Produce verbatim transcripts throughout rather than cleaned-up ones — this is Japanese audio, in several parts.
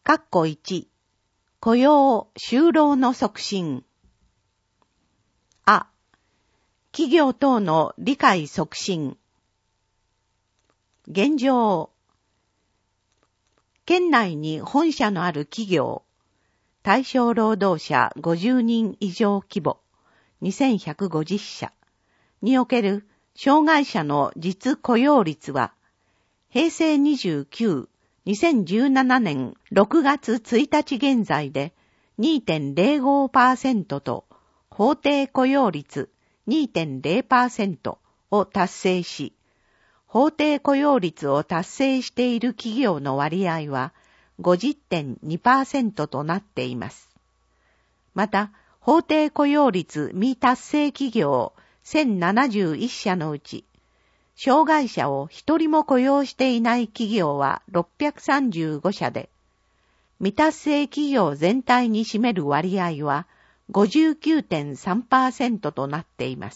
括弧いち、雇用・就労の促進。あ、企業等の理解促進。現状。県内に本社のある企業、対象労働者ごじゅうにん以上規模、にせんひゃくごじゅっしゃにおける障害者の実雇用率は、平成にじゅうきゅう、にせんじゅうななねんろくがつついたち現在で にてんゼロごパーセント と法定雇用率 にてんゼロパーセント を達成し、法定雇用率を達成している企業の割合は ごじゅってんにパーセント となっています。また、法定雇用率未達成企業せんななじゅういっしゃのうち、障害者を一人も雇用していない企業はろっぴゃくさんじゅうごしゃで、未達成企業全体に占める割合は ごじゅうきゅうてんさんパーセント となっています。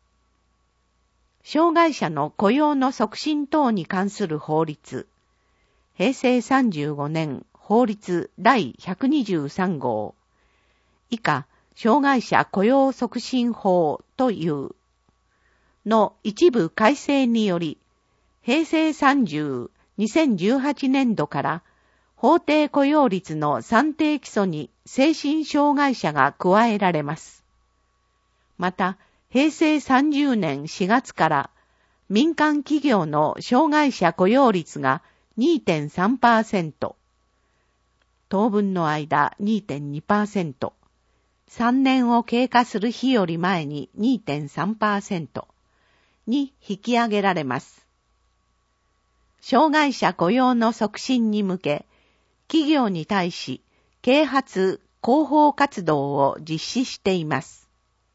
障害者の雇用の促進等に関する法律、平成さんじゅうごねん法律第ひゃくにじゅうさんごう、以下、障害者雇用促進法というの一部改正により、平成さんじゅう、にせんじゅうはちねんどから法定雇用率の算定基礎に精神障害者が加えられます。また、平成さんじゅうねんしがつから民間企業の障害者雇用率が にてんさんパーセント、当分の間 にてんにパーセント、さんねんを経過する日より前に にてんさんパーセント に引き上げられます。障害者雇用の促進に向け、企業に対し啓発・広報活動を実施しています。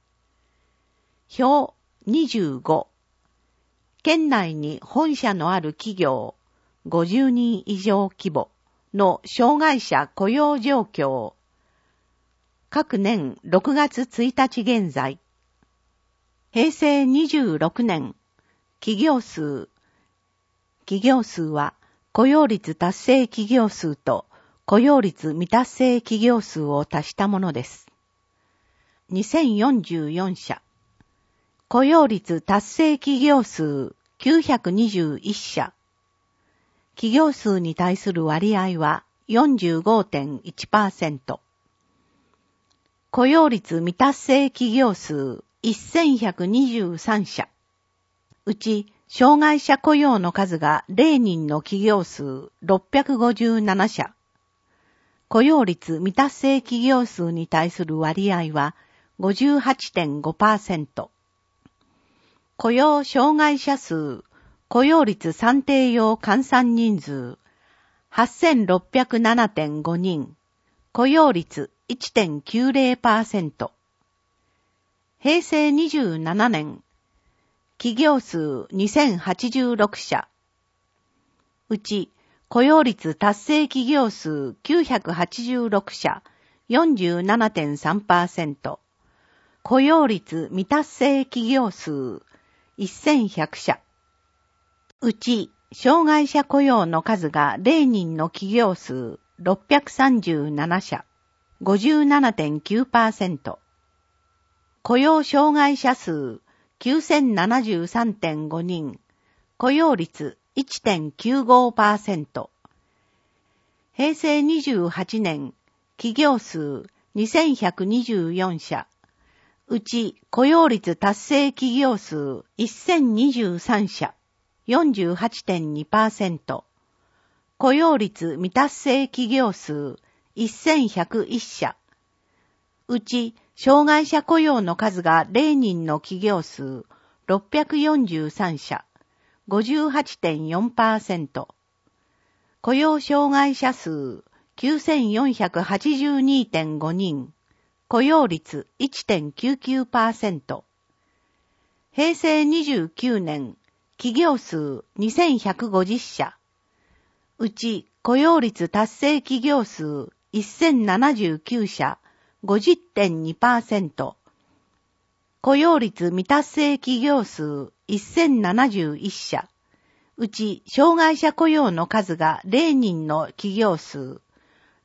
表にじゅうご、県内に本社のある企業ごじゅうにん以上規模の障害者雇用状況、各年ろくがつついたち現在、平成にじゅうろくねん企業数、企業数は雇用率達成企業数と雇用率未達成企業数を足したものです。にせんよんじゅうよんしゃ、雇用率達成企業数きゅうひゃくにじゅういっしゃ、企業数に対する割合は よんじゅうごてんいちパーセント、雇用率未達成企業数せんひゃくにじゅうさんしゃ、うち障害者雇用の数がゼロにんの企業数ろっぴゃくごじゅうななしゃ、雇用率未達成企業数に対する割合は ごじゅうはちてんごパーセント、雇用障害者数、雇用率算定用換算人数はっせんろっぴゃくななてんごにん、雇用率 いってんきゅうゼロパーセント。平成にじゅうななねん、企業数にせんはちじゅうろくしゃ、うち雇用率達成企業数きゅうひゃくはちじゅうろくしゃ よんじゅうななてんさんパーセント、雇用率未達成企業数せんひゃくしゃ、うち障害者雇用の数がゼロにんの企業数ろっぴゃくさんじゅうななしゃ ごじゅうななてんきゅうパーセント、雇用障害者数きゅうせんななじゅうさんてんごにん、雇用率 いってんきゅうごパーセント。平成にじゅうはちねん、企業数にせんひゃくにじゅうよんしゃ、うち雇用率達成企業数せんにじゅうさんしゃ、よんじゅうはちてんにパーセント、雇用率未達成企業数せんひゃくいっしゃ、うち障害者雇用の数がゼロにんの企業数ろっぴゃくよんじゅうさんしゃ、ごじゅうはちてんよんパーセント、雇用障害者数きゅうせんよんひゃくはちじゅうにてんごにん、雇用率 いってんきゅうきゅうパーセント。平成にじゅうきゅうねん、企業数にせんひゃくごじゅっしゃ、うち雇用率達成企業数せんななじゅうきゅうしゃ、ごじゅってんにパーセント、雇用率未達成企業数せんななじゅういっしゃ、うち障害者雇用の数がゼロにんの企業数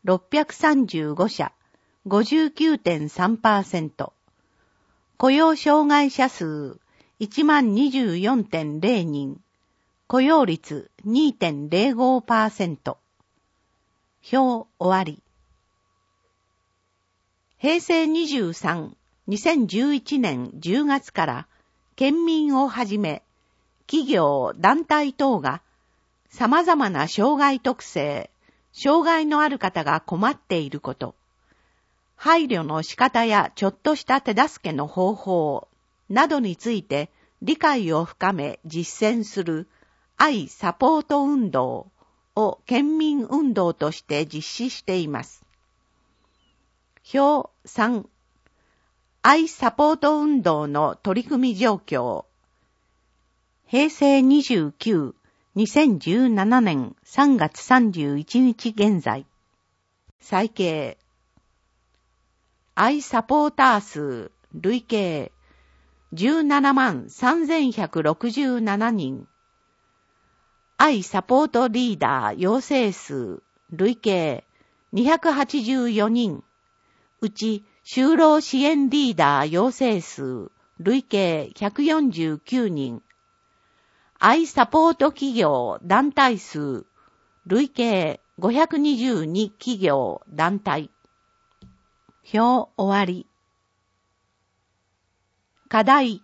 ろっぴゃくさんじゅうごしゃ、ごじゅうきゅうてんさんパーセント。雇用障害者数 いちまんにじゅうよんてんゼロ 人。雇用率 にてんゼロごパーセント。表終わり。へいせいにじゅうさん、にせんじゅういちねんじゅうがつから県民をはじめ企業、団体等が様々な障害特性、障害のある方が困っていること、配慮の仕方やちょっとした手助けの方法などについて理解を深め実践する愛サポート運動を県民運動として実施しています。表さん、愛サポート運動の取り組み状況。へいせいにじゅうきゅう、にせんじゅうななねんさんがつさんじゅういちにち現在。最計。愛サポーター数、累計、じゅうななまんさんぜんひゃくろくじゅうななにん。愛サポートリーダー養成数、累計、にひゃくはちじゅうよにん。うち、就労支援リーダー養成数、累計ひゃくよんじゅうきゅうにん。愛サポート企業団体数、累計ごひゃくにじゅうに企業団体。表終わり。課題。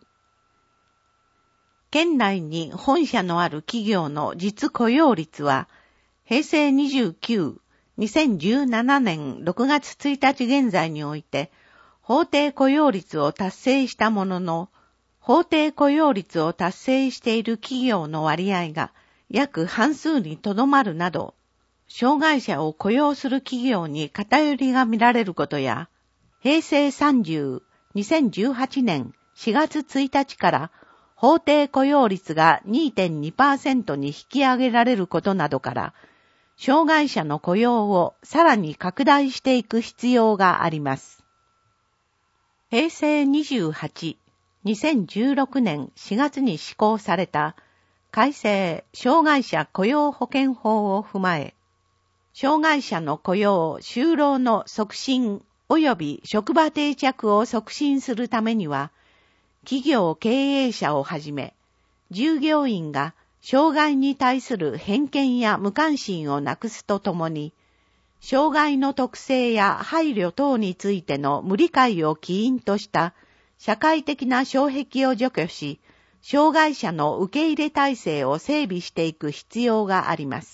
県内に本社のある企業の実雇用率は、へいせいにじゅうきゅう、にせんじゅうななねんろくがつついたち現在において、法定雇用率を達成したものの、法定雇用率を達成している企業の割合が約半数にとどまるなど、障害者を雇用する企業に偏りが見られることや、へいせいさんじゅう、にせんじゅうはちねんしがつついたちから法定雇用率が にてんにパーセント に引き上げられることなどから、障害者の雇用をさらに拡大していく必要があります。へいせいにじゅうはち、にせんじゅうろくねんしがつに施行された改正障害者雇用保険法を踏まえ、障害者の雇用・就労の促進及び職場定着を促進するためには、企業経営者をはじめ、従業員が障害に対する偏見や無関心をなくすとともに、障害の特性や配慮等についての無理解を起因とした社会的な障壁を除去し、障害者の受け入れ体制を整備していく必要があります。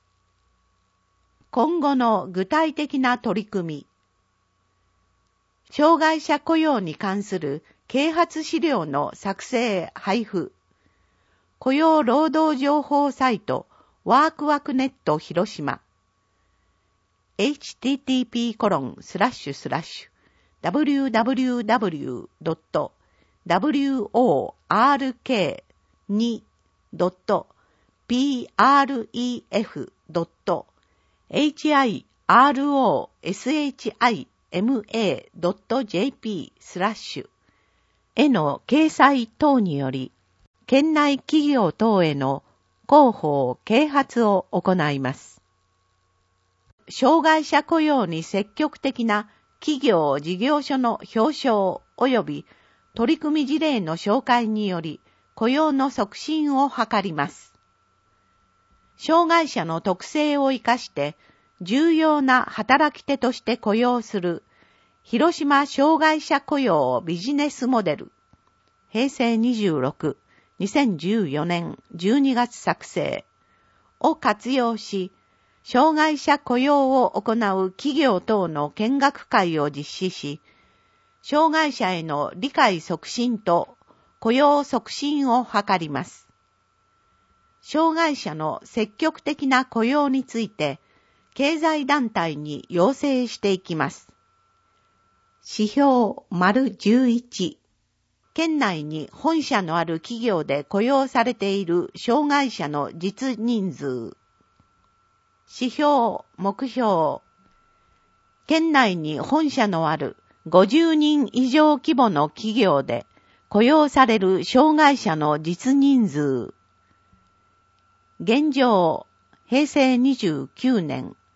今後の具体的な取り組み。障害者雇用に関する啓発資料の作成・配布。雇用労働情報サイトワークワークネット広島。エイチティーティーピーコロンスラッシュスラッシュダブリューダブリューダブリュードットダブリューオーアールケーにドットピーアールイーエフドットエイチアイアールオーエスエイチアイエムエードットジェーピースラッシュへの掲載等により、県内企業等への広報・啓発を行います。障害者雇用に積極的な企業事業所の表彰及び取り組み事例の紹介により雇用の促進を図ります。障害者の特性を生かして重要な働き手として雇用する広島障害者雇用ビジネスモデルへいせいにじゅうろく、にせんじゅうよねんじゅうにがつ作成を活用し、障害者雇用を行う企業等の見学会を実施し、障害者への理解促進と雇用促進を図ります。障害者の積極的な雇用について、経済団体に要請していきます。指標 じゅういち 県内に本社のある企業で雇用されている障害者の実人数。指標、目標。県内に本社のあるごじゅうにん以上規模の企業で雇用される障害者の実人数。現状、へいせいにじゅうきゅうねん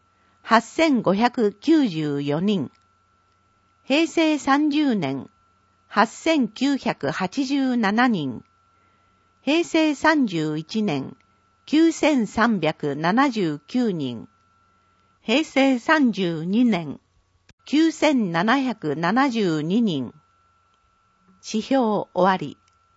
はっせんごひゃくきゅうじゅうよにん。平成さんじゅうねん、はっせんきゅうひゃくはちじゅうななにん。平成さんじゅういちねん、きゅうせんさんびゃくななじゅうきゅうにん。平成さんじゅうにねん、きゅうせんななひゃくななじゅうににん。指標終わり。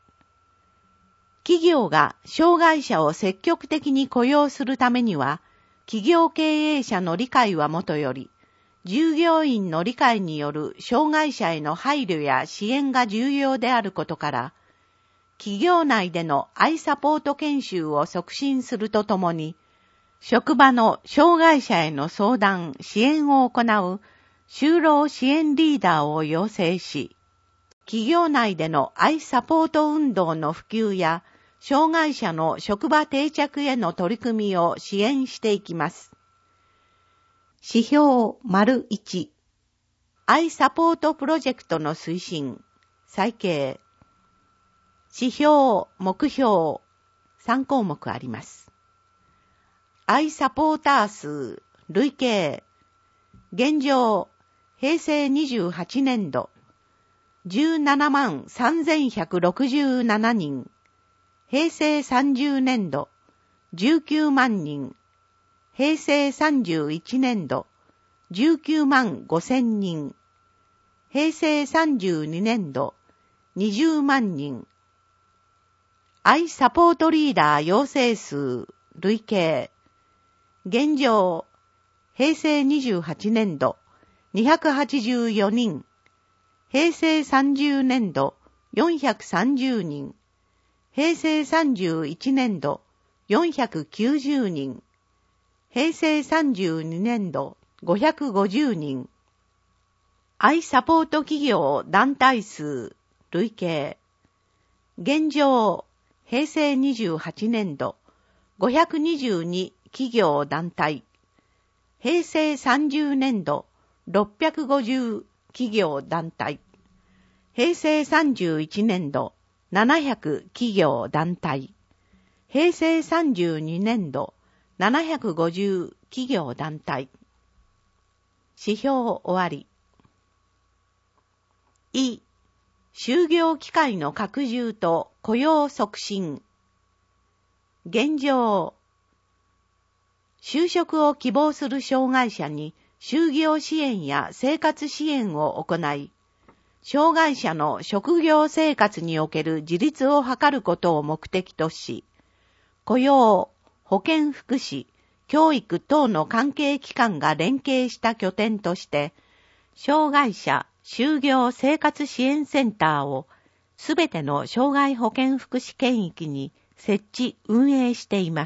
企業が障害者を積極的に雇用するためには、企業経営者の理解はもとより、従業員の理解による障害者への配慮や支援が重要であることから、企業内でのアイサポート研修を促進するとともに、職場の障害者への相談・支援を行う就労支援リーダーを養成し、企業内でのアイサポート運動の普及や、障害者の職場定着への取り組みを支援していきます。指標丸いち、アイサポートプロジェクトの推進、再計。指標、目標、さん項目あります。アイサポーター数、累計。現状、平成にじゅうはちねんど、じゅうななまんさんぜんひゃくろくじゅうななにん。平成さんじゅうねんど、じゅうきゅうまんにん。平成さんじゅういちねんど、じゅうきゅうまんごせんにん。平成さんじゅうにねんど、にじゅうまんにん。アイサポートリーダー養成数、累計。現状、平成にじゅうはちねんど、にひゃくはちじゅうよにん。平成さんじゅうねんど、よんひゃくさんじゅうにん。平成さんじゅういちねんど、よんひゃくきゅうじゅうにん。平成さんじゅうにねんど、ごひゃくごじゅうにん。アイサポート企業団体数、累計。現状、平成にじゅうはちねんど、ごひゃくにじゅうに企業団体。平成さんじゅうねんど、ろっぴゃくごじゅう企業団体。平成さんじゅういちねんど、ななひゃく企業団体。平成さんじゅうにねんど、ななひゃくごじゅう企業団体。指標終わり。い、就業機会の拡充と雇用促進。現状、就職を希望する障害者に就業支援や生活支援を行い、障害者の職業生活における自立を図ることを目的とし、雇用、保健福祉、教育等の関係機関が連携した拠点として、障害者就業生活支援センターをすべての障害保健福祉圏域に設置運営しています。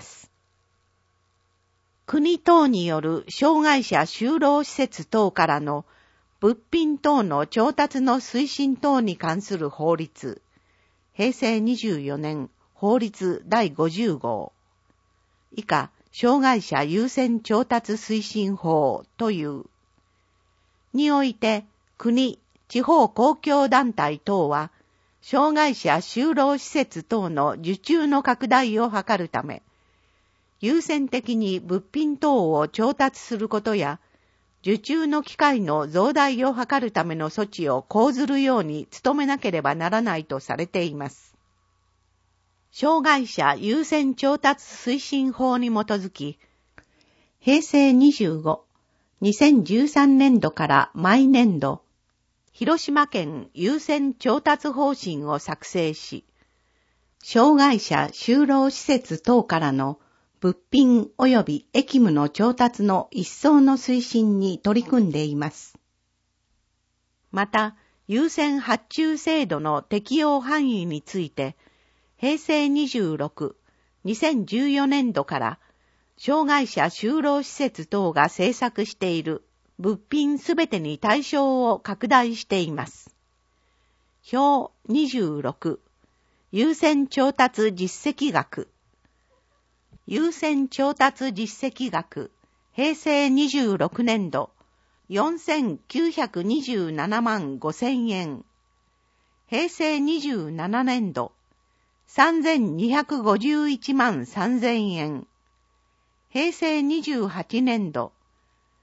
国等による障害者就労施設等からの物品等の調達の推進等に関する法律、平成にじゅうよねん法律だいごじゅうごう。以下、障害者優先調達推進法という。において、国、地方公共団体等は、障害者就労施設等の受注の拡大を図るため、優先的に物品等を調達することや、受注の機会の増大を図るための措置を講ずるように努めなければならないとされています。障害者優先調達推進法に基づき、平成にじゅうご、にせんじゅうさんねんどから毎年度、広島県優先調達方針を作成し、障害者就労施設等からの物品及び役務の調達の一層の推進に取り組んでいます。また、優先発注制度の適用範囲について、平成にじゅうろく、にせんじゅうよねんどから障害者就労施設等が制作している物品すべてに対象を拡大しています。表にじゅうろく、優先調達実績額。優先調達実績額、平成にじゅうろくねんど、よんせんきゅうひゃくにじゅうななまんごせんえん。平成にじゅうななねんど、さんぜんにひゃくごじゅういちまんさんぜんえん。平成にじゅうはちねんど、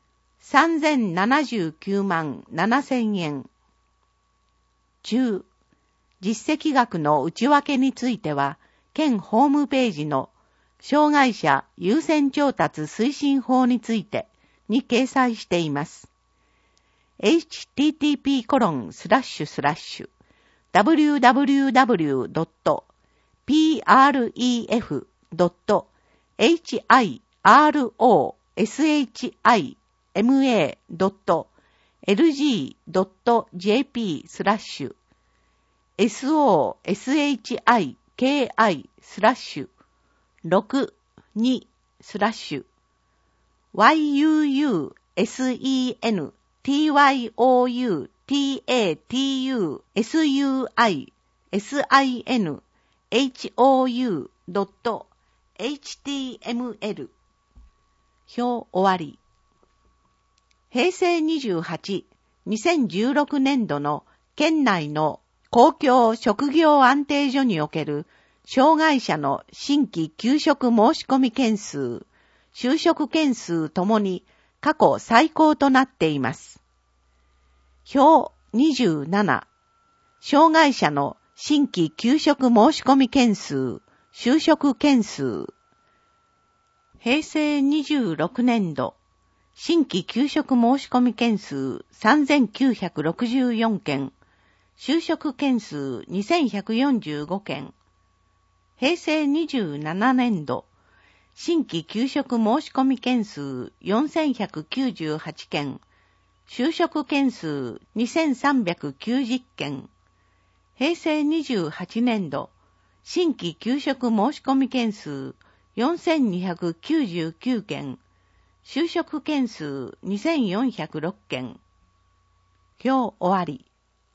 さんぜんななじゅうきゅうまんななせんえん。中、実績額の内訳については、県ホームページの障害者優先調達推進法についてに掲載しています。エイチティーティーピーコロンスラッシュスラッシュダブリューダブリューダブリュードットピーアールイーエフドットエイチアイアールオーエスエイチアイエムエードットエルジードットジェーピースラッシュエスオーエスエイチアイケーアイスラッシュろくにスラッシュワイユーユーエスイーエヌティーワイオーユーティーエーティーユーエスユーアイエスアイエヌエイチオーユードットエイチティーエムエル 表終わり。へいせいにじゅうはち、にせんじゅうろくねんどの県内の公共職業安定所における障害者の新規求職申し込み件数、就職件数ともに過去最高となっています。表にじゅうなな、障害者の新規求職申し込み件数、就職件数。へいせいにじゅうろくねんど、新規求職申し込み件数さんぜんきゅうひゃくろくじゅうよんけん、就職件数にせんひゃくよんじゅうごけん。へいせいにじゅうななねんど、新規求職申し込み件数よんせんひゃくきゅうじゅうはちけん、就職件数にせんさんびゃくきゅうじゅっけん。へいせいにじゅうはちねんど、新規求職申し込み件数よんせんにひゃくきゅうじゅうきゅうけん、就職件数にせんよんひゃくろっけん。表終わり。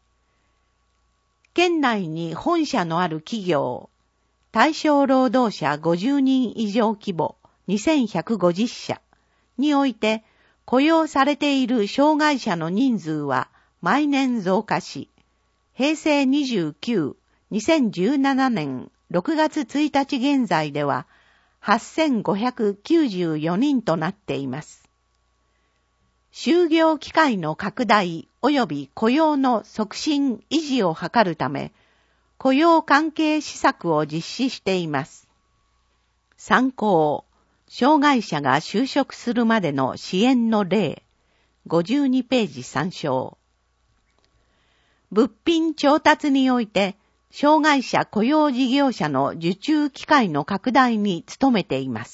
県内に本社のある企業、対象労働者ごじゅうにん以上規模にせんひゃくごじゅっしゃにおいて雇用されている障害者の人数は毎年増加し、へいせいにじゅうきゅう、にせんじゅうななねんろくがつついたち現在でははっせんごひゃくきゅうじゅうよにんとなっています。就業機会の拡大及び雇用の促進維持を図るため、雇用関係施策を実施しています。参考、障害者が就職するまでの支援の例、ごじゅうにページ参照。物品調達において、障害者雇用事業者の受注機会の拡大に努めています。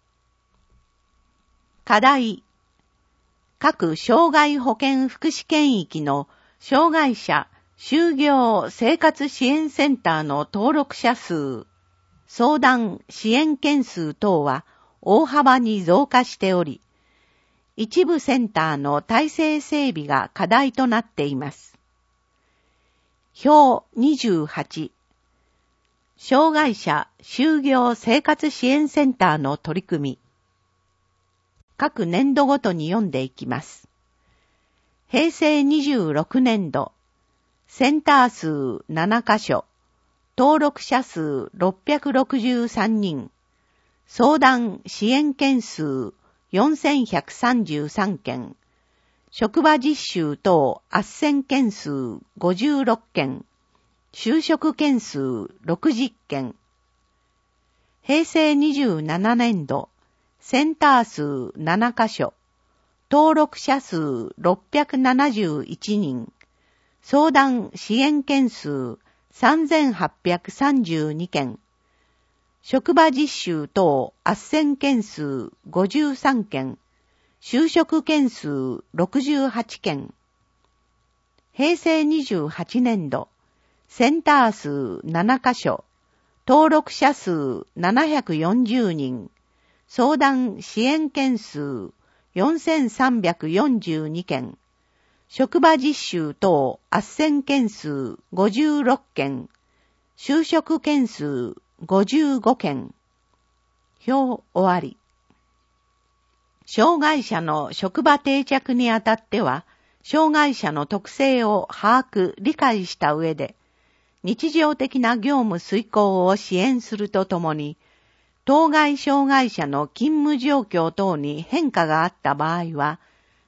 課題、各障害保健福祉圏域の障害者就業生活支援センターの登録者数、相談支援件数等は大幅に増加しており、一部センターの体制整備が課題となっています。表にじゅうはち、障害者就業生活支援センターの取り組み。各年度ごとに読んでいきます。へいせいにじゅうろくねんど、センター数ななかしょ、登録者数ろっぴゃくろくじゅうさんにん、相談支援件数よんせんひゃくさんじゅうさんけん、職場実習等斡旋件数ごじゅうろっけん、就職件数ろくじゅっけん。へいせいにじゅうななねんど、センター数ななかしょ、登録者数ろっぴゃくななじゅういちにん、相談支援件数さんぜんはっぴゃくさんじゅうにけん、職場実習等斡旋件数ごじゅうさんけん、就職件数ろくじゅうはちけん。へいせいにじゅうはちねんど、センター数ななかしょ、登録者数ななひゃくよんじゅうにん、相談支援件数よんせんさんびゃくよんじゅうにけん、職場実習等斡旋件数ごじゅうろっけん、就職件数ごじゅうごけん。表終わり。障害者の職場定着にあたっては、障害者の特性を把握・理解した上で、日常的な業務遂行を支援するとともに、当該障害者の勤務状況等に変化があった場合は、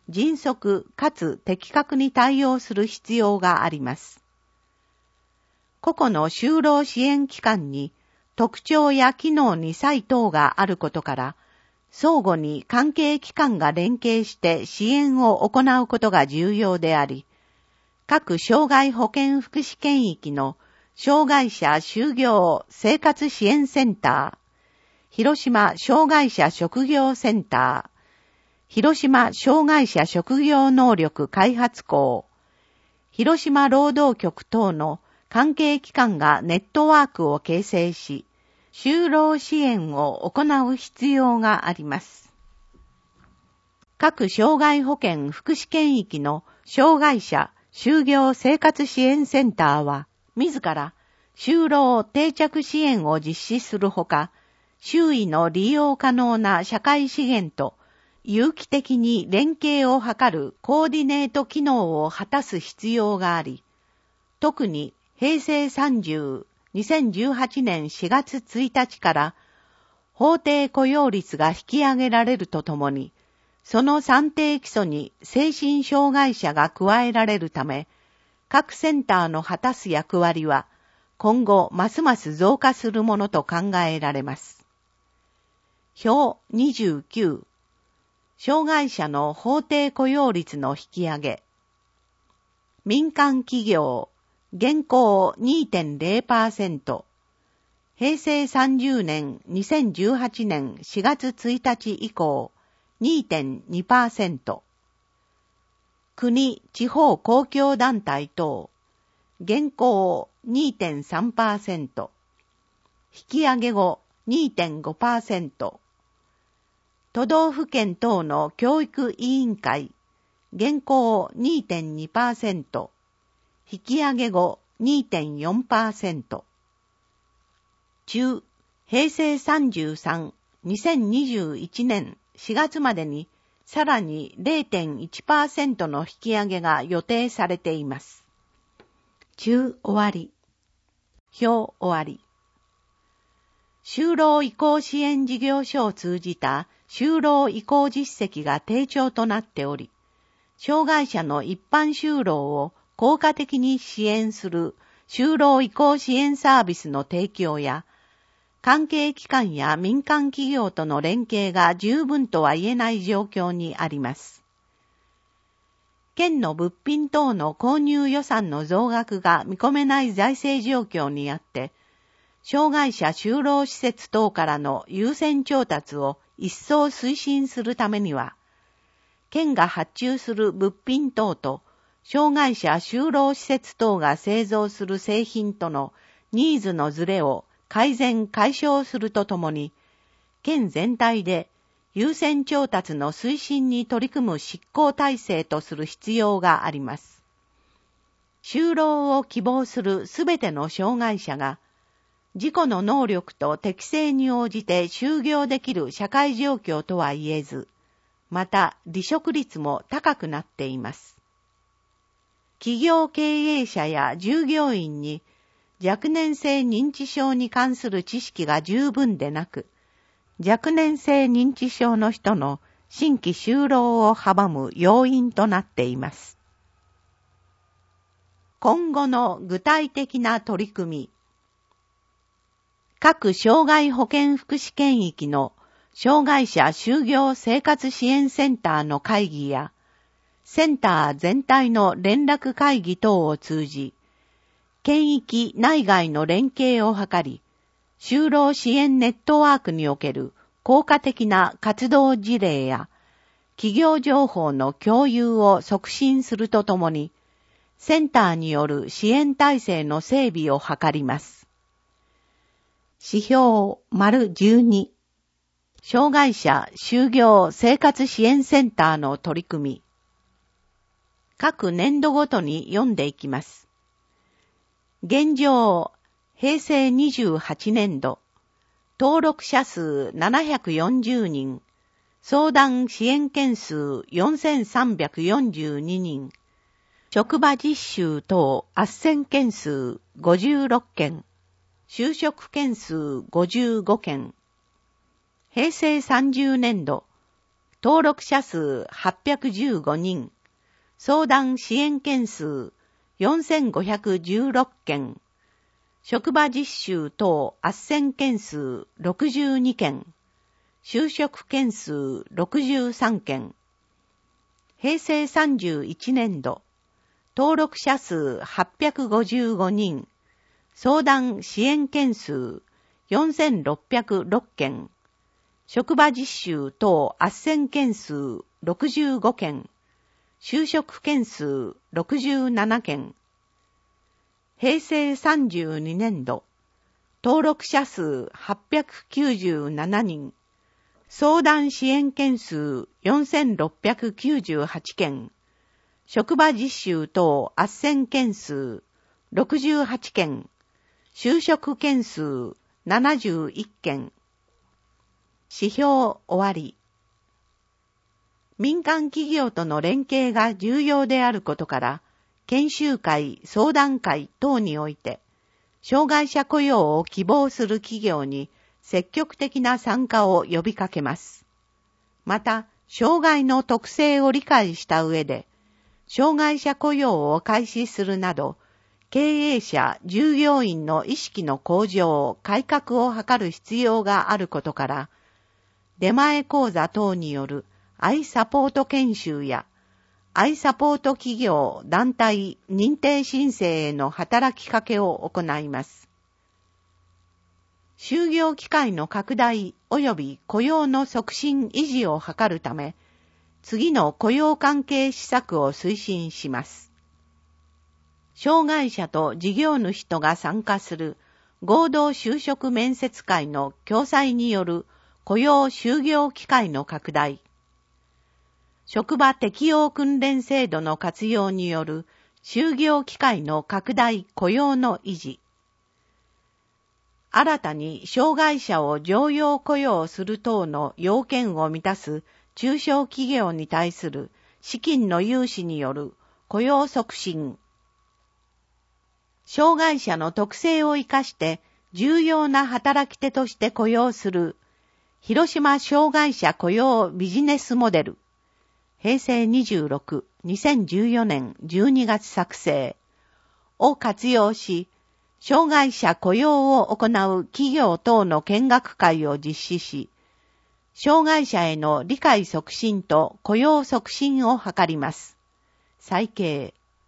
迅速かつ的確に対応する必要があります。個々の就労支援機関に特徴や機能に差異等があることから、相互に関係機関が連携して支援を行うことが重要であり、各障害保健福祉圏域の障害者就業生活支援センター、広島障害者職業センター、広島障害者職業能力開発校、広島労働局等の関係機関がネットワークを形成し、就労支援を行う必要があります。各障害保健福祉圏域の障害者就業生活支援センターは、自ら就労定着支援を実施するほか、周囲の利用可能な社会資源と有機的に連携を図るコーディネート機能を果たす必要があり、特に平成さんじゅう、にせんじゅうはちねんしがつついたちから法定雇用率が引き上げられるとともに、その算定基礎に精神障害者が加えられるため、各センターの果たす役割は今後ますます増加するものと考えられます。表にじゅうきゅう、障害者の法定雇用率の引き上げ。民間企業、現行 にてんゼロパーセント、平成さんじゅうねん、にせんじゅうはちねんしがつついたち以降 にてんにパーセント、国・地方公共団体等、現行 にてんさんパーセント、引き上げ後 にてんごパーセント、都道府県等の教育委員会、現行 にてんにパーセント、引き上げ後 にてんよんパーセント。中、平成さんじゅうさん、にせんにじゅういちねんしがつまでにさらに ゼロてんいちパーセント の引き上げが予定されています。中終わり。表終わり。就労移行支援事業所を通じた就労移行実績が低調となっており、障害者の一般就労を効果的に支援する就労移行支援サービスの提供や、関係機関や民間企業との連携が十分とは言えない状況にあります。県の物品等の購入予算の増額が見込めない財政状況にあって、障害者就労施設等からの優先調達を一層推進するためには、県が発注する物品等と、障害者就労施設等が製造する製品とのニーズのズレを改善解消するとともに、県全体で優先調達の推進に取り組む執行体制とする必要があります。就労を希望するすべての障害者が、自己の能力と適性に応じて就業できる社会状況とは言えず、また離職率も高くなっています。企業経営者や従業員に若年性認知症に関する知識が十分でなく、若年性認知症の人の新規就労を阻む要因となっています。今後の具体的な取り組み。各障害保健福祉圏域の障害者就業生活支援センターの会議や、センター全体の連絡会議等を通じ、県域内外の連携を図り、就労支援ネットワークにおける効果的な活動事例や、企業情報の共有を促進するとともに、センターによる支援体制の整備を図ります。指標丸じゅうに、障害者就業生活支援センターの取り組み。各年度ごとに読んでいきます。現状、平成にじゅうはちねんど、登録者数ななひゃくよんじゅうにん、相談支援件数よんせんさんびゃくよんじゅうににん、職場実習等斡旋件数ごじゅうろっけん、就職件数ごじゅうごけん。平成さんじゅうねんど、 登録者数はっぴゃくじゅうごにん、相談支援件数よんせんごひゃくじゅうろっけん、職場実習等斡旋件数ろくじゅうにけん、就職件数ろくじゅうさんけん、平成さんじゅういちねんど、登録者数はっぴゃくごじゅうごにん、相談支援件数よんせんろっぴゃくろっけん、職場実習等斡旋件数ろくじゅうごけん、就職件数ろくじゅうななけん、平成さんじゅうにねんど、登録者数はっぴゃくきゅうじゅうななにん、相談支援件数よんせんろっぴゃくきゅうじゅうはちけん、職場実習等斡旋件数ろくじゅうはちけん、就職件数ななじゅういっけん。指標終わり。民間企業との連携が重要であることから、研修会、相談会等において、障害者雇用を希望する企業に積極的な参加を呼びかけます。また、障害の特性を理解した上で、障害者雇用を開始するなど、経営者、従業員の意識の向上、改革を図る必要があることから、出前講座等によるアイサポート研修や、アイサポート企業、団体、認定申請への働きかけを行います。就業機会の拡大及び雇用の促進維持を図るため、次の雇用関係施策を推進します。障害者と事業主とが参加する合同就職面接会の共催による雇用就業機会の拡大、職場適応訓練制度の活用による就業機会の拡大雇用の維持、新たに障害者を常用雇用する等の要件を満たす中小企業に対する資金の融資による雇用促進、障害者の特性を生かして重要な働き手として雇用する広島障害者雇用ビジネスモデル、平成にじゅうろく、にせんじゅうよねんじゅうにがつ作成を活用し、障害者雇用を行う企業等の見学会を実施し、障害者への理解促進と雇用促進を図ります。再掲。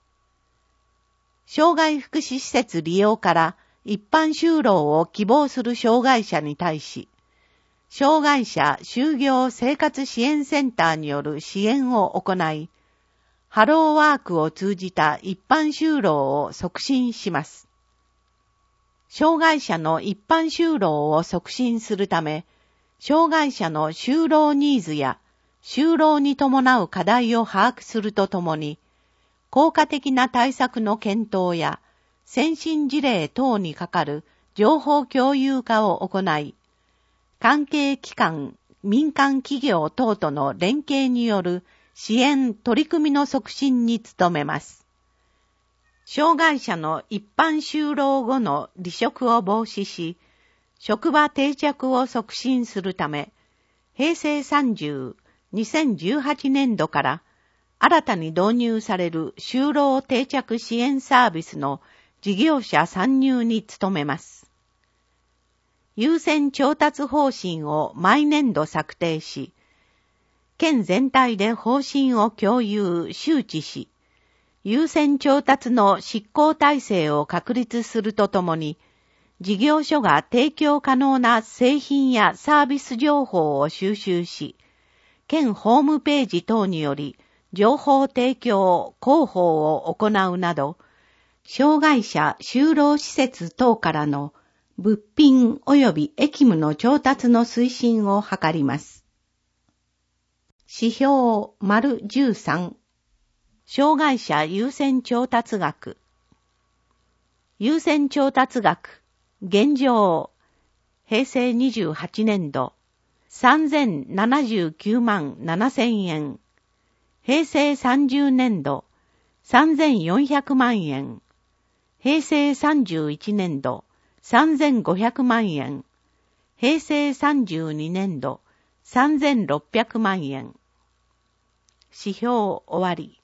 障害福祉施設利用から一般就労を希望する障害者に対し、障害者就業生活支援センターによる支援を行い、ハローワークを通じた一般就労を促進します。障害者の一般就労を促進するため、障害者の就労ニーズや就労に伴う課題を把握するとともに、効果的な対策の検討や先進事例等にかかる情報共有化を行い、関係機関、民間企業等との連携による支援取り組みの促進に努めます。障害者の一般就労後の離職を防止し、職場定着を促進するため、平成さんじゅう、にせんじゅうはちねんどから新たに導入される就労定着支援サービスの事業者参入に努めます。優先調達方針を毎年度策定し、県全体で方針を共有、周知し、優先調達の執行体制を確立するとともに、事業所が提供可能な製品やサービス情報を収集し、県ホームページ等により情報提供、広報を行うなど、障害者就労施設等からの物品及び役務の調達の推進を図ります。指標丸じゅうさん、障害者優先調達額。優先調達額、現状、平成にじゅうはちねんど、さんぜんななじゅうきゅうまんななせんえん。平成さんじゅうねんど、さんぜんよんひゃくまんえん。平成さんじゅういちねんど、さんぜんごひゃくまんえん。平成さんじゅうにねんど、さんぜんろっぴゃくまんえん。 指標終わり。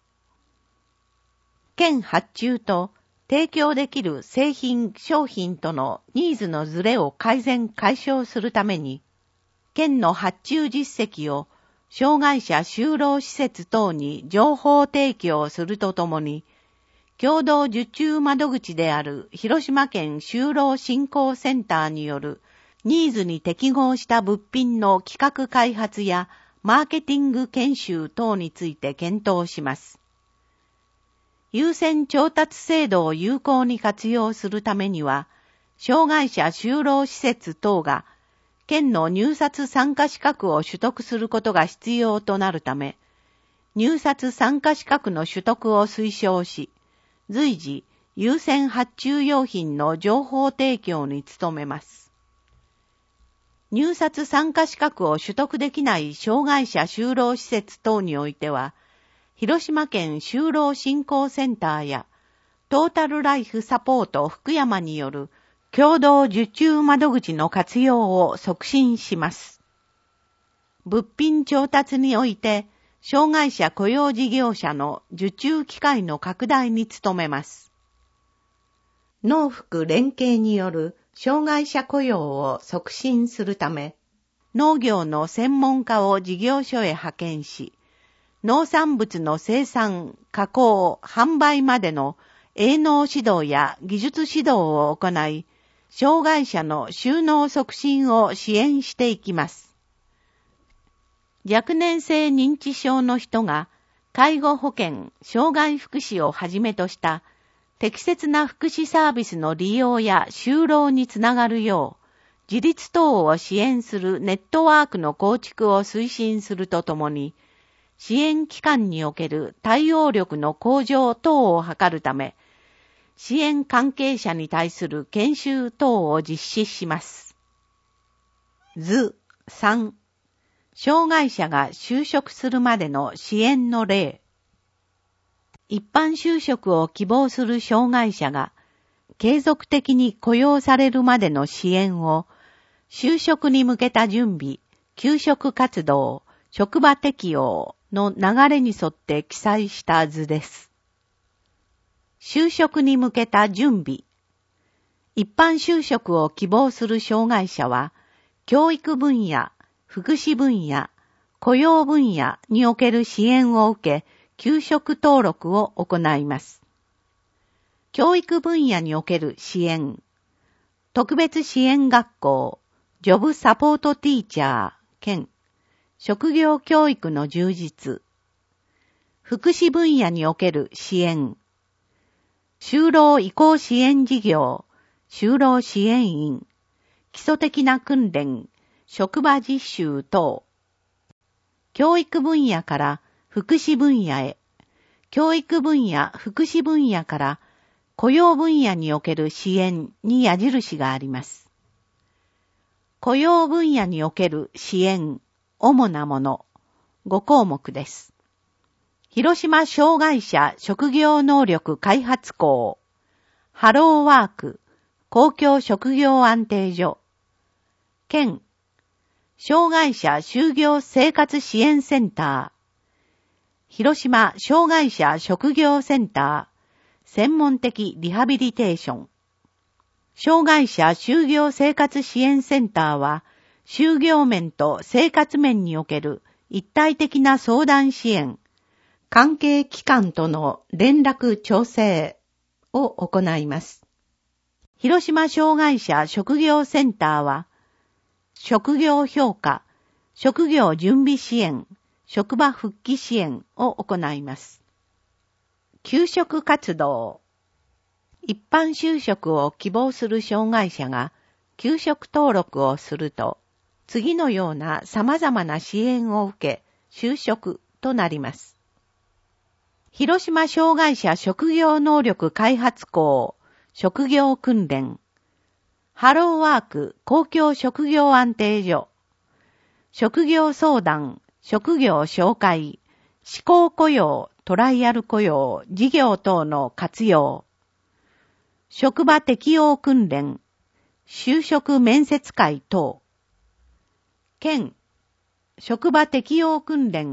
県発注と提供できる製品、商品とのニーズのズレを改善解消するために、県の発注実績を障害者就労施設等に情報提供するとともに、共同受注窓口である広島県就労振興センターによるニーズに適合した物品の企画開発やマーケティング研修等について検討します。優先調達制度を有効に活用するためには、障害者就労施設等が県の入札参加資格を取得することが必要となるため、入札参加資格の取得を推奨し、随時優先発注用品の情報提供に努めます。入札参加資格を取得できない障害者就労施設等においては、広島県就労振興センターやトータルライフサポート福山による共同受注窓口の活用を促進します。物品調達において、障害者雇用事業者の受注機会の拡大に努めます。農福連携による障害者雇用を促進するため、農業の専門家を事業所へ派遣し、農産物の生産、加工、販売までの営農指導や技術指導を行い、障害者の就農促進を支援していきます。若年性認知症の人が介護保険、障害福祉をはじめとした適切な福祉サービスの利用や就労につながるよう、自立等を支援するネットワークの構築を推進するとともに、支援機関における対応力の向上等を図るため、支援関係者に対する研修等を実施します。図さん、障害者が就職するまでの支援の例。一般就職を希望する障害者が継続的に雇用されるまでの支援を、就職に向けた準備、求職活動、職場適用の流れに沿って記載した図です。就職に向けた準備。一般就職を希望する障害者は、教育分野、福祉分野、雇用分野における支援を受け、求職登録を行います。教育分野における支援。特別支援学校、ジョブサポートティーチャー兼職業教育の充実。福祉分野における支援。就労移行支援事業、就労支援員。基礎的な訓練、職場実習等。教育分野から福祉分野へ。教育分野、福祉分野から雇用分野における支援に矢印があります。雇用分野における支援、主なもの、ご項目です。広島障害者職業能力開発校、ハローワーク、公共職業安定所、県、障害者就業生活支援センター、広島障害者職業センター、専門的リハビリテーション。障害者就業生活支援センターは、就業面と生活面における一体的な相談支援、関係機関との連絡調整を行います。広島障害者職業センターは、職業評価、職業準備支援、職場復帰支援を行います。求職活動。一般就職を希望する障害者が求職登録をすると、次のような様々な支援を受け、就職となります。広島障害者職業能力開発校、職業訓練、ハローワーク公共職業安定所、職業相談、職業紹介、試行雇用、トライアル雇用、事業等の活用、職場適応訓練、就職面接会等、県、職場適応訓練、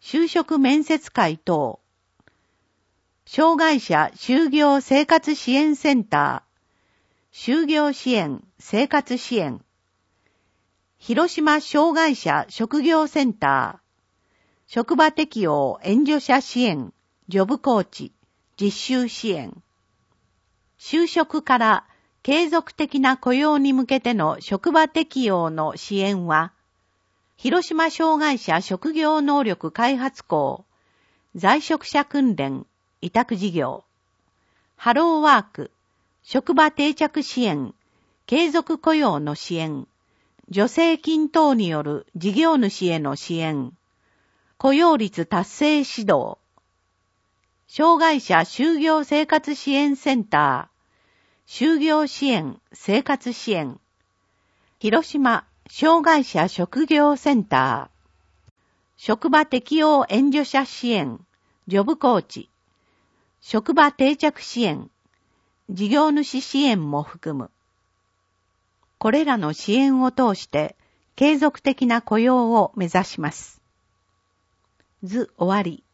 就職面接会等、障害者就業生活支援センター、就業支援、生活支援、広島障害者職業センター、職場適用援助者支援、ジョブコーチ、実習支援、就職から継続的な雇用に向けての職場適用の支援は、広島障害者職業能力開発校、在職者訓練、委託事業、ハローワーク、職場定着支援、継続雇用の支援、助成金等による事業主への支援、雇用率達成指導、障害者就業生活支援センター、就業支援、生活支援、広島障害者職業センター、職場適用援助者支援、ジョブコーチ、職場定着支援、事業主支援も含む。これらの支援を通して継続的な雇用を目指します。図終わり。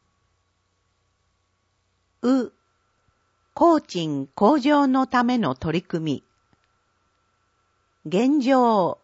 う、工賃向上のための取り組み。現状。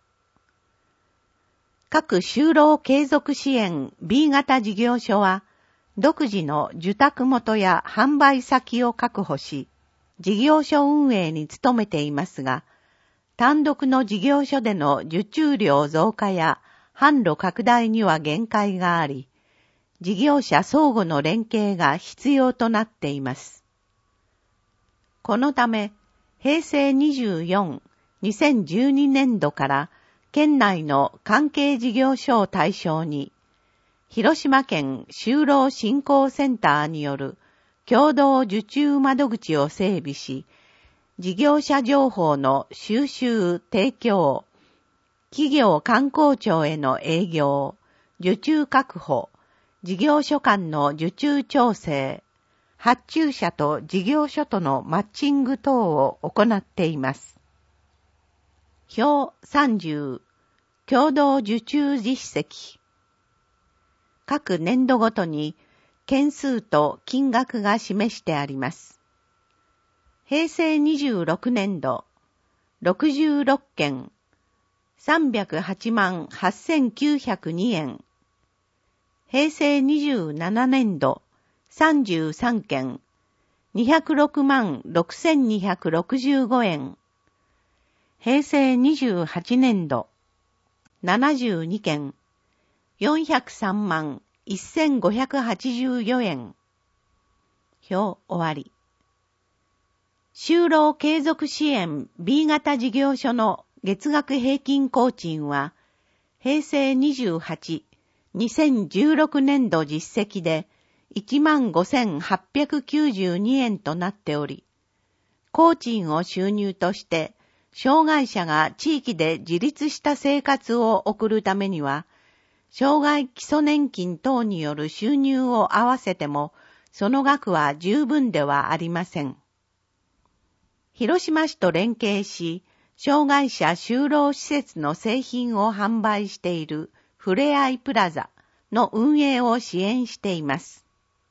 各就労継続支援 ビー 型事業所は、独自の受託元や販売先を確保し、事業所運営に努めていますが、単独の事業所での受注量増加や販路拡大には限界があり、事業者相互の連携が必要となっています。このため、へいせいにじゅうよん、にせんじゅうにねんどから県内の関係事業所を対象に、広島県就労振興センターによる共同受注窓口を整備し、事業者情報の収集・提供、企業観光庁への営業、受注確保、事業所間の受注調整、発注者と事業所とのマッチング等を行っています。表さんじゅう、共同受注実績。各年度ごとに件数と金額が示してあります。へいせいにじゅうろくねんど、ろくじゅうろっけん、さんびゃくはちまんはっせんきゅうひゃくにえん。へいせいにじゅうななねんど、さんじゅうさんけん、にひゃくろくまんろくせんにひゃくろくじゅうごえん。へいせいにじゅうはちねんど、ななじゅうにけん、よんひゃくさんまんせんごひゃくはちじゅうよえん。表終わり。就労継続支援 ビー 型事業所の月額平均工賃は、へいせいにじゅうはち、にせんじゅうろくねんど実績で いちまんごせんはっぴゃくきゅうじゅうにえんとなっており、工賃を収入として、障害者が地域で自立した生活を送るためには、障害基礎年金等による収入を合わせても、その額は十分ではありません。広島市と連携し、障害者就労施設の製品を販売しているふれあいプラザの運営を支援しています。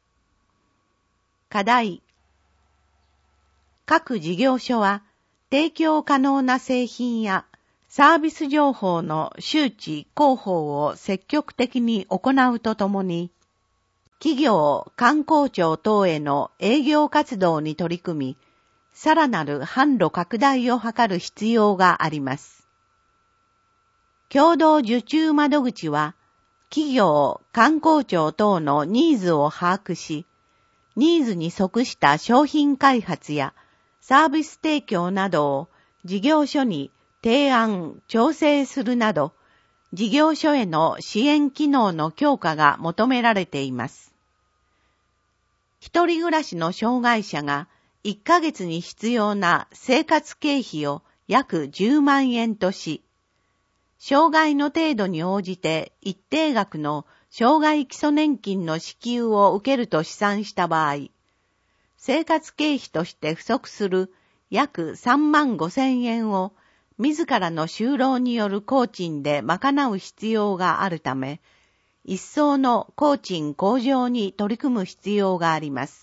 課題。各事業所は提供可能な製品やサービス情報の周知・広報を積極的に行うとともに、企業・観光庁等への営業活動に取り組み、さらなる販路拡大を図る必要があります。共同受注窓口は、企業・観光庁等のニーズを把握し、ニーズに即した商品開発やサービス提供などを事業所に提案・調整するなど、事業所への支援機能の強化が求められています。一人暮らしの障害者がいっかげつに必要な生活経費を約じゅうまんえんとし、障害の程度に応じて一定額の障害基礎年金の支給を受けると試算した場合、生活経費として不足する約さんまんごせんえんを自らの就労による工賃で賄う必要があるため、 一層の工賃向上に取り組む必要があります。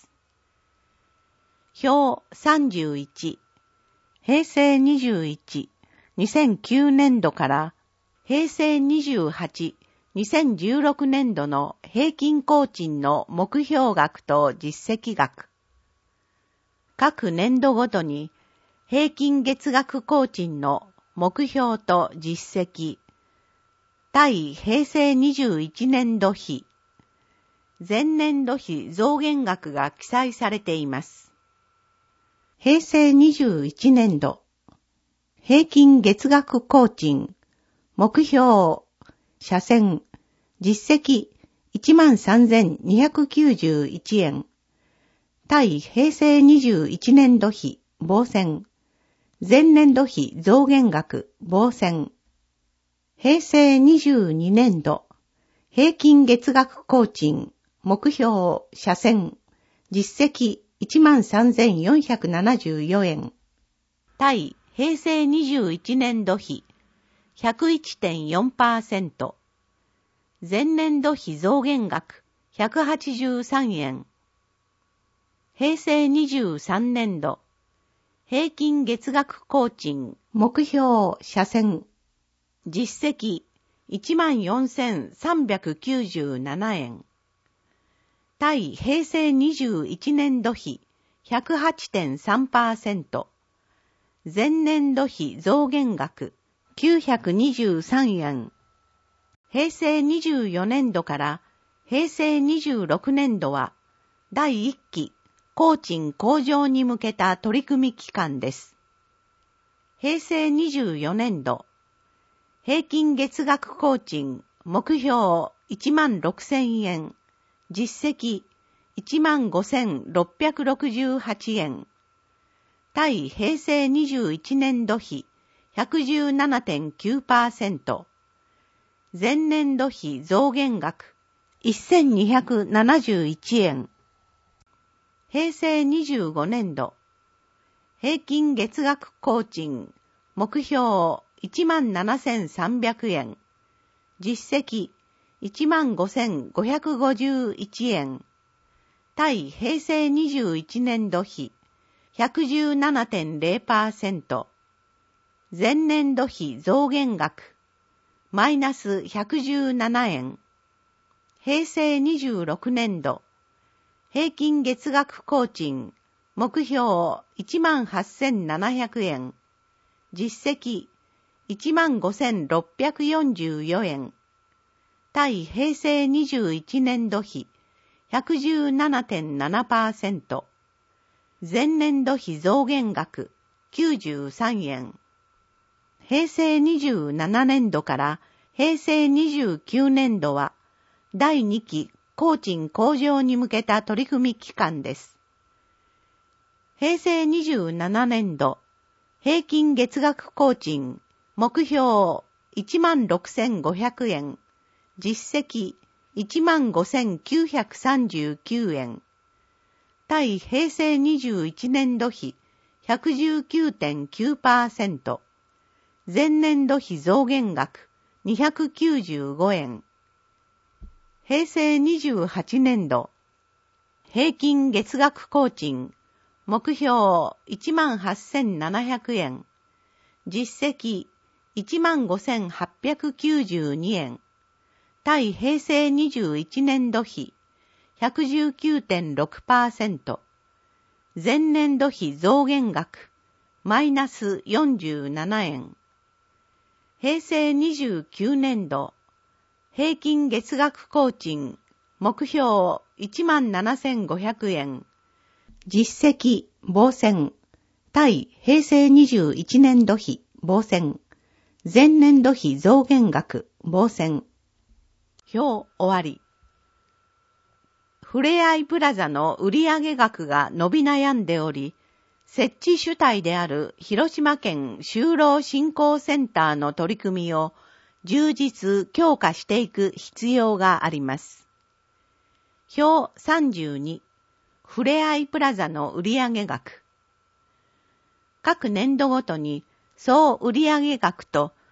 表さんじゅういち、平成にじゅういち、にせんきゅうねんどから平成にじゅうはち、にせんじゅうろくねんどの平均工賃の目標額と実績額。各年度ごとに平均月額工賃の目標と実績、対平成にじゅういちねんど比、前年度比増減額が記載されています。平成にじゅういちねんど、平均月額工賃、目標、斜線、実績 いちまんさんぜんにひゃくきゅうじゅういちえん、対平成にじゅういちねんど比、棒線、前年度比増減額、棒線、平成にじゅうにねんど、平均月額工賃、目標、斜線、実績 いちまんさんぜんよんひゃくななじゅうよえん、対平成にじゅういちねんど比 ひゃくいちてんよんパーセント、前年度比増減額ひゃくはちじゅうさんえん。平成にじゅうさんねんど、平均月額工賃、目標、斜線、実績 いちまんよんせんさんびゃくきゅうじゅうななえん。対平成にじゅういちねんど比 ひゃくはちてんさんパーセント、前年度比増減額きゅうひゃくにじゅうさんえん。平成にじゅうよねんどから平成にじゅうろくねんどは第一期工賃向上に向けた取り組み期間です。平成にじゅうよねんど、平均月額工賃目標いちまんろくせんえん、実績 いちまんごせんろっぴゃくろくじゅうはちえん。対平成にじゅういちねんど比 ひゃくじゅうななてんきゅうパーセント、前年度比増減額せんにひゃくななじゅういちえん。平成にじゅうごねんど、平均月額工賃目標 いちまんななせんさんびゃくえん、実績 いちまんごせんごひゃくごじゅういちえん。対平成にじゅういちねんど比 ひゃくじゅうななてんぜろパーセント、前年度比増減額マイナスひゃくじゅうななえん。平成にじゅうろくねんど、平均月額工賃、目標 いちまんはっせんななひゃくえん、実績 いちまんごせんろっぴゃくよんじゅうよえん。対平成にじゅういちねんど比 ひゃくじゅうななてんななパーセント、前年度比増減額きゅうじゅうさんえん。平成にじゅうななねんどから平成にじゅうきゅうねんどは第二期工賃向上に向けた取り組み期間です。平成にじゅうななねんど平均月額工賃目標 いちまんろくせんごひゃくえん、実績 いちまんごせんきゅうひゃくさんじゅうきゅうえん。対平成にじゅういちねんど比 ひゃくじゅうきゅうてんきゅうパーセント、前年度比増減額にひゃくきゅうじゅうごえん。平成にじゅうはちねんど、平均月額工賃、目標 いちまんはっせんななひゃくえん、実績 いちまんごせんはっぴゃくきゅうじゅうにえん。対平成にじゅういちねんど比 ひゃくじゅうきゅうてんろくパーセント、前年度比増減額マイナスよんじゅうななえん。平成にじゅうきゅうねんど、平均月額工賃、目標 いちまんななせんごひゃくえん、実績、棒線、対平成にじゅういちねんど比、棒線、前年度比増減額、棒線。表終わり。ふれあいプラザの売上額が伸び悩んでおり、設置主体である広島県就労振興センターの取り組みを充実強化していく必要があります。表さんじゅうに、ふれあいプラザの売上額。各年度ごとに総売上額と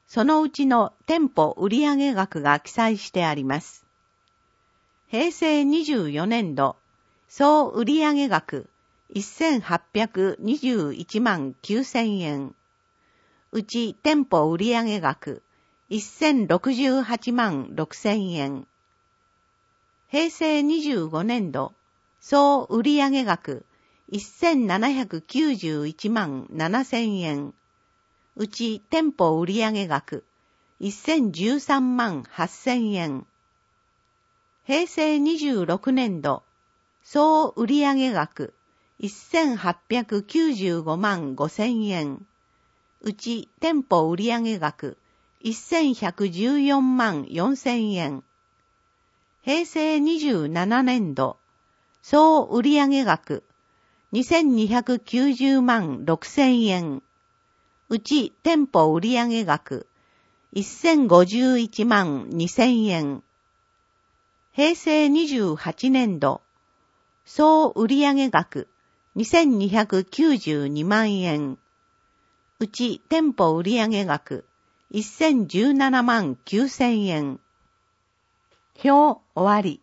そのうちの店舗売上額が記載してあります。へいせいにじゅうよねんど、総売上額せんはっぴゃくにじゅういちまんきゅうせんえん。うち店舗売上額せんろくじゅうはちまんろくせんえん。へいせいにじゅうごねんど、総売上額せんななひゃくきゅうじゅういちまんななせんえん。うち店舗売上額せんじゅうさんまんはっせんえん。へいせいにじゅうろくねんど、総売上額せんはっぴゃくきゅうじゅうごまんごせんえん。うち店舗売上額せんひゃくじゅうよんまんよんせんえん。へいせいにじゅうななねんど、総売上額にせんにひゃくきゅうじゅうまんろくせんえん。うち店舗売上額せんごじゅういちまんにせんえん。へいせいにじゅうはちねんど、総売上額にせんにひゃくきゅうじゅうにまんえん。うち店舗売上額せんじゅうななまんきゅうせんえん。表終わり。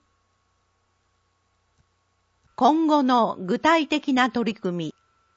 今後の具体的な取り組み。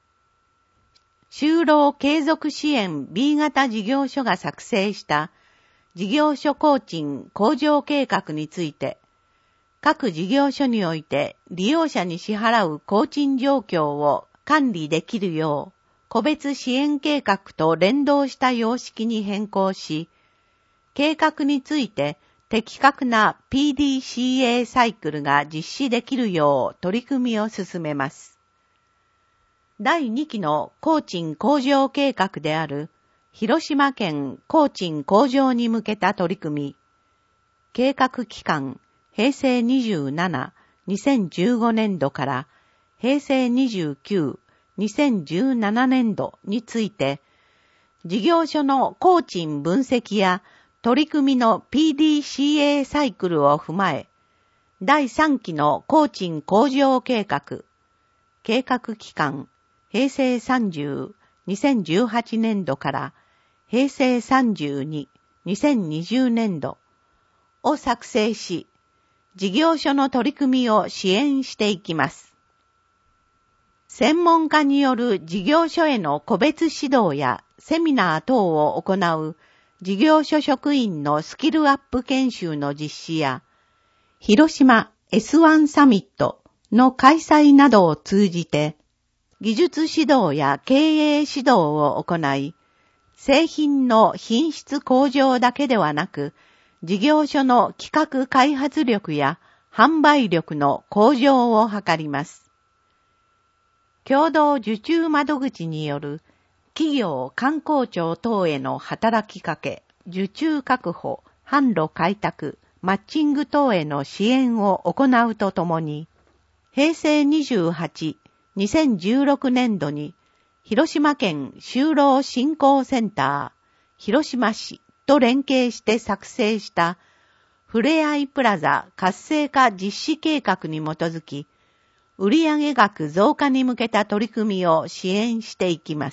就労継続支援 ビー 型事業所が作成した事業所工賃向上計画について、各事業所において利用者に支払う工賃状況を管理できるよう、個別支援計画と連動した様式に変更し、計画について的確な ピーディーシーエー サイクルが実施できるよう取り組みを進めます。だいにきの工賃向上計画である広島県工賃向上に向けた取り組み、計画期間へいせいにじゅうなな、にせんじゅうごねんどからへいせいにじゅうきゅう、にせんじゅうななねんどについて、事業所の工賃分析や取り組みの ピーディーシーエー サイクルを踏まえ、だいさんきの工賃向上計画、計画期間へいせいさんじゅう、にせんじゅうはちねんどからへいせいさんじゅうに、にせんにじゅうねんどを作成し、事業所の取り組みを支援していきます。専門家による事業所への個別指導やセミナー等を行う事業所職員のスキルアップ研修の実施や、広島 エスワン サミットの開催などを通じて、技術指導や経営指導を行い、製品の品質向上だけではなく、事業所の企画開発力や販売力の向上を図ります。共同受注窓口による企業観光庁等への働きかけ、受注確保、販路開拓、マッチング等への支援を行うとともに、へいせいにじゅうはち、にせんじゅうろくねんどに広島県就労振興センター、広島市と連携して作成したふれあいプラザ活性化実施計画に基づき、売上額増加に向けた取り組みを支援していきます。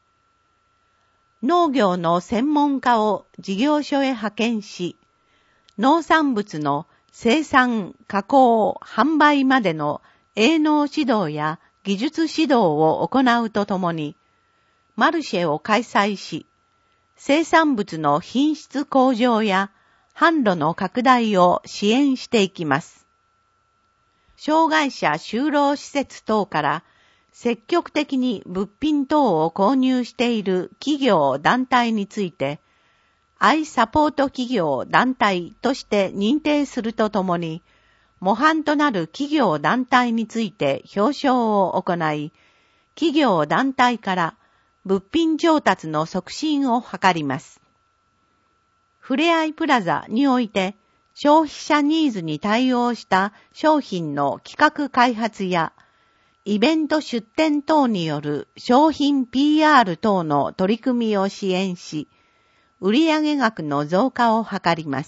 農業の専門家を事業所へ派遣し、農産物の生産、加工、販売までの営農指導や技術指導を行うとともに、マルシェを開催し、生産物の品質向上や販路の拡大を支援していきます。障害者就労施設等から積極的に物品等を購入している企業団体について、アイサポート企業団体として認定するとともに、模範となる企業団体について表彰を行い、企業団体から物品調達の促進を図ります。ふれあいプラザにおいて、消費者ニーズに対応した商品の企画開発や、イベント出展等による商品 ピーアール 等の取り組みを支援し、売上額の増加を図ります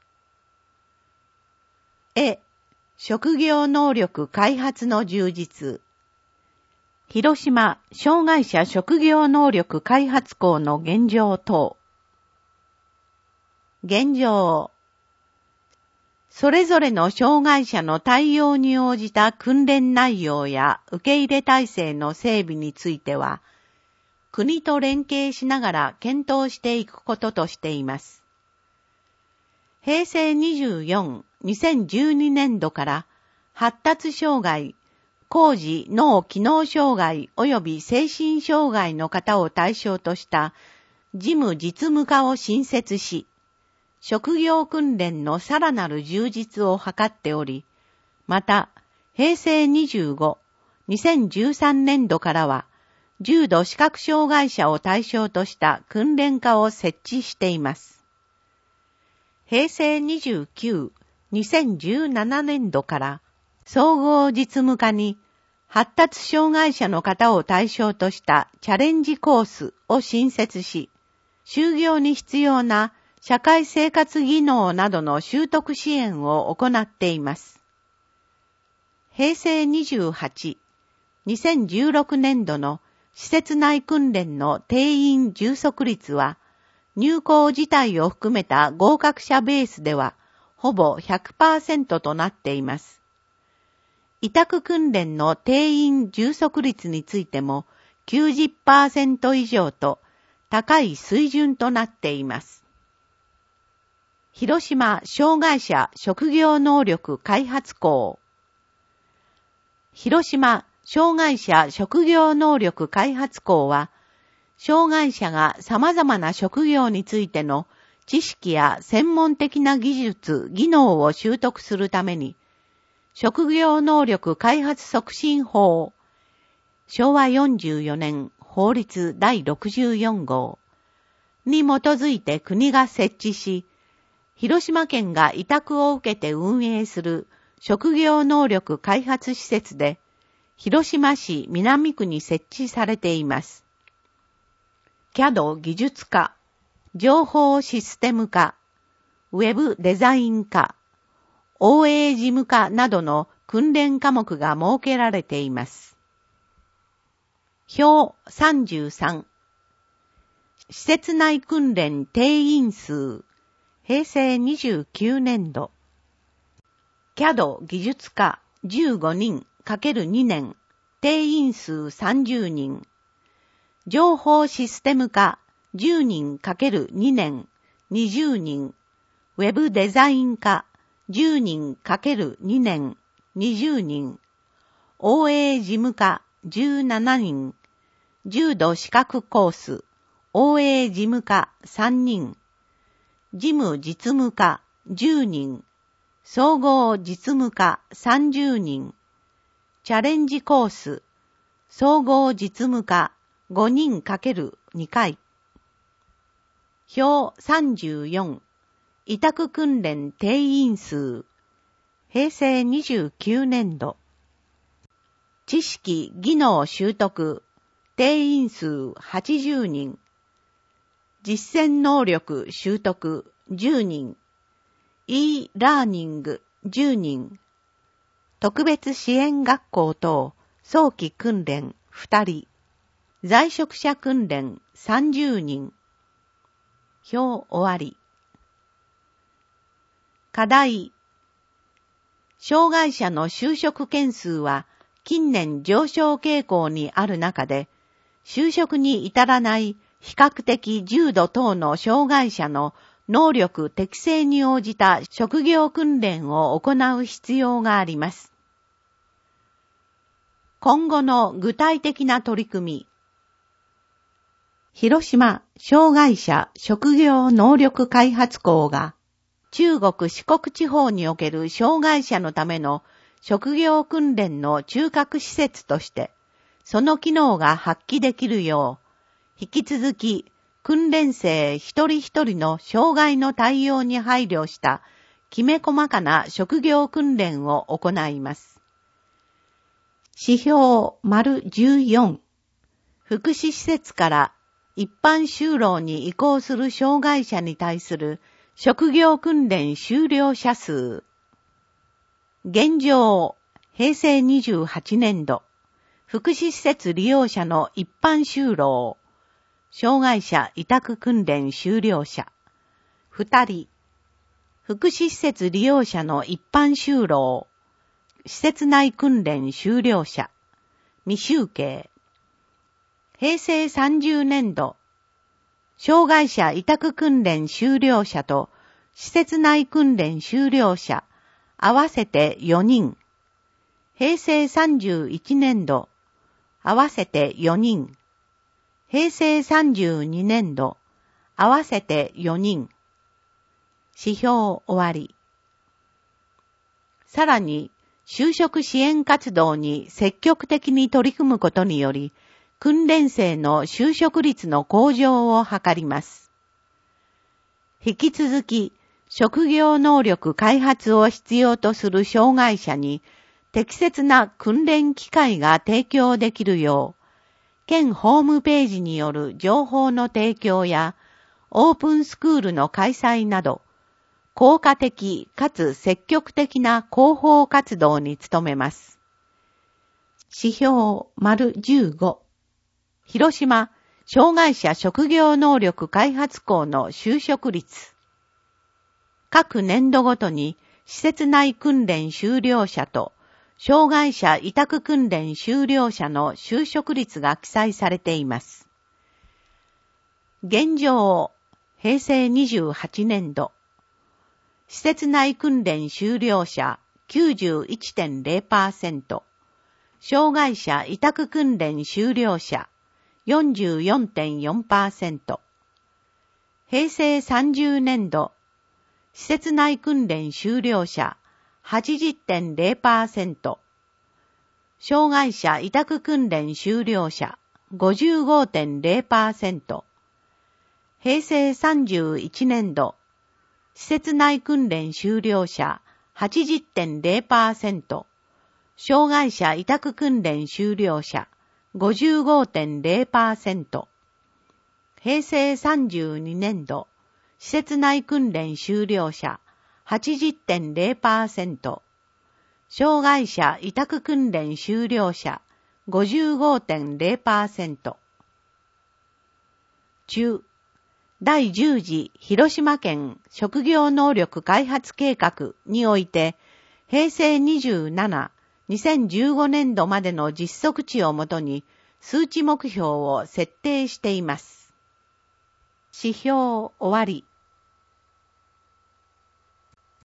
。A、職業能力開発の充実。広島障害者職業能力開発校の現状等。 現状。それぞれの障害者の対応に応じた訓練内容や受け入れ体制の整備については、国と連携しながら検討していくこととしています。へいせいにじゅうよん、にせんじゅうにねんどから発達障害、高次脳機能障害及び精神障害の方を対象とした事務実務化を新設し、職業訓練のさらなる充実を図っており、また、へいせいにじゅうご、にせんじゅうさんねんどからは、重度視覚障害者を対象とした訓練課を設置しています。へいせいにじゅうきゅう、にせんじゅうななねんどから、総合実務課に、発達障害者の方を対象としたチャレンジコースを新設し、就業に必要な社会生活技能などの習得支援を行っています。へいせいにじゅうはち、にせんじゅうろくねんどの施設内訓練の定員充足率は、入校自体を含めた合格者ベースでは、ほぼ ひゃくパーセント となっています。委託訓練の定員充足率についても きゅうじゅっパーセント 以上と高い水準となっています。広島障害者職業能力開発校。広島障害者職業能力開発校は、障害者が様々な職業についての知識や専門的な技術、技能を習得するために、職業能力開発促進法、しょうわよんじゅうよねん法律だいろくじゅうよんごうに基づいて国が設置し、広島県が委託を受けて運営する職業能力開発施設で、広島市南区に設置されています。キャド 技術科、情報システム科、ウェブデザイン科、オーエー 事務科などの訓練科目が設けられています。表さんじゅうさん、施設内訓練定員数、へいせいにじゅうきゅうねんど。キャド 技術科じゅうごにん ×に 年、定員数さんじゅうにん。情報システム科じゅうにん ×に 年、にじゅうにん。ウェブデザイン科じゅうにん ×に 年、にじゅうにん。オーエー 事務科じゅうななにん。重度資格コース、オーエー 事務科さんにん。事務実務科じゅうにん。総合実務科さんじゅうにん。チャレンジコース、総合実務科ごにん ×に 回。表さんじゅうよん、委託訓練定員数、へいせいにじゅうきゅうねんど。知識技能習得、定員数はちじゅうにん。実践能力習得じゅうにん。e ラーニングじゅうにん。特別支援学校等早期訓練ふたり。在職者訓練さんじゅうにん。表終わり。課題。障害者の就職件数は近年上昇傾向にある中で、就職に至らない比較的重度等の障害者の能力適性に応じた職業訓練を行う必要があります。今後の具体的な取り組み。広島障害者職業能力開発校が中国四国地方における障害者のための職業訓練の中核施設として、その機能が発揮できるよう、引き続き訓練生一人一人の障害の対応に配慮したきめ細かな職業訓練を行います。指標 じゅうよん、福祉施設から一般就労に移行する障害者に対する職業訓練修了者数。現状、へいせいにじゅうはちねんど、福祉施設利用者の一般就労、障害者委託訓練修了者、ふたり、 福祉施設利用者の一般就労、施設内訓練修了者、未集計。平成さんじゅうねんど、障害者委託訓練修了者と施設内訓練修了者、合わせてよにん。平成さんじゅういちねんど、合わせてよにん。平成さんじゅうにねんど、合わせてよにん。指標終わり。さらに、就職支援活動に積極的に取り組むことにより、訓練生の就職率の向上を図ります。引き続き、職業能力開発を必要とする障害者に、適切な訓練機会が提供できるよう、県ホームページによる情報の提供や、オープンスクールの開催など、効果的かつ積極的な広報活動に努めます。指標丸じゅうご。広島障害者職業能力開発校の就職率。各年度ごとに施設内訓練修了者と障害者委託訓練修了者の就職率が記載されています。現状、平成にじゅうはちねんど。施設内訓練修了者 きゅうじゅういちてんゼロパーセント、障害者委託訓練修了者 よんじゅうよんてんよんパーセント、平成さんじゅうねんど、施設内訓練修了者 はちじゅってんゼロパーセント、障害者委託訓練修了者 ごじゅうごてんゼロパーセント、平成さんじゅういちねんど、施設内訓練修了者 はちじゅってんゼロパーセント、障害者委託訓練修了者 ごじゅうごてんゼロパーセント、平成さんじゅうにねんど、施設内訓練修了者 はちじゅってんゼロパーセント、障害者委託訓練修了者 ごじゅうごてんゼロパーセント。中第じゅう次広島県職業能力開発計画において、平成にじゅうなな、にせんじゅうごねんどまでの実測値をもとに数値目標を設定しています。指標終わり。